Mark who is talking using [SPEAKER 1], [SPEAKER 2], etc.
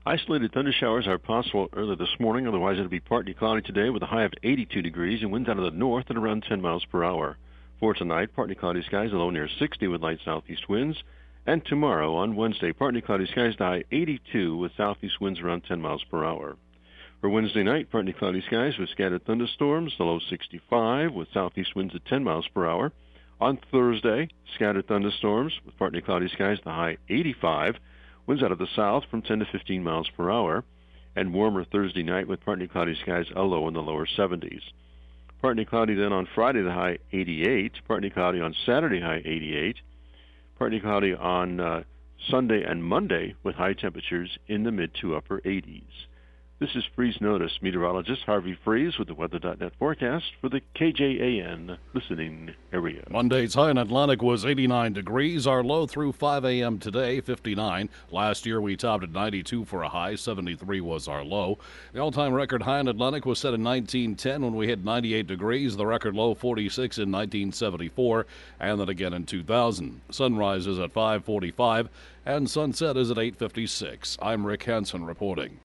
[SPEAKER 1] Isolated thunder showers are possible early this morning. Otherwise, it'll be partly cloudy today with a high of 82 degrees and winds out of the north at around 10 miles per hour. For tonight, partly cloudy skies, a low near 60 with light southeast winds. And tomorrow, on Wednesday, partly cloudy skies, the high 82 with southeast winds around 10 miles per hour. For Wednesday night, partly cloudy skies with scattered thunderstorms, the low 65 with southeast winds at 10 miles per hour. On Thursday, scattered thunderstorms with partly cloudy skies, the high 85. Winds out of the south from 10 to 15 miles per hour, and warmer Thursday night with partly cloudy skies, a low in the lower 70s. Partly cloudy then on Friday, the high 88. Partly cloudy on Saturday, high 88. Partly cloudy on Sunday and Monday with high temperatures in the mid to upper 80s. This is Freeze Notice meteorologist Harvey Freeze with the Weather.net forecast for the KJAN listening area.
[SPEAKER 2] Monday's high in Atlantic was 89 degrees. Our low through 5 a.m. today, 59. Last year we topped at 92 for a high. 73 was our low. The all-time record high in Atlantic was set in 1910 when we hit 98 degrees. The record low 46 in 1974 and then again in 2000. Sunrise is at 5:45 and sunset is at 8:56. I'm Rick Hansen reporting.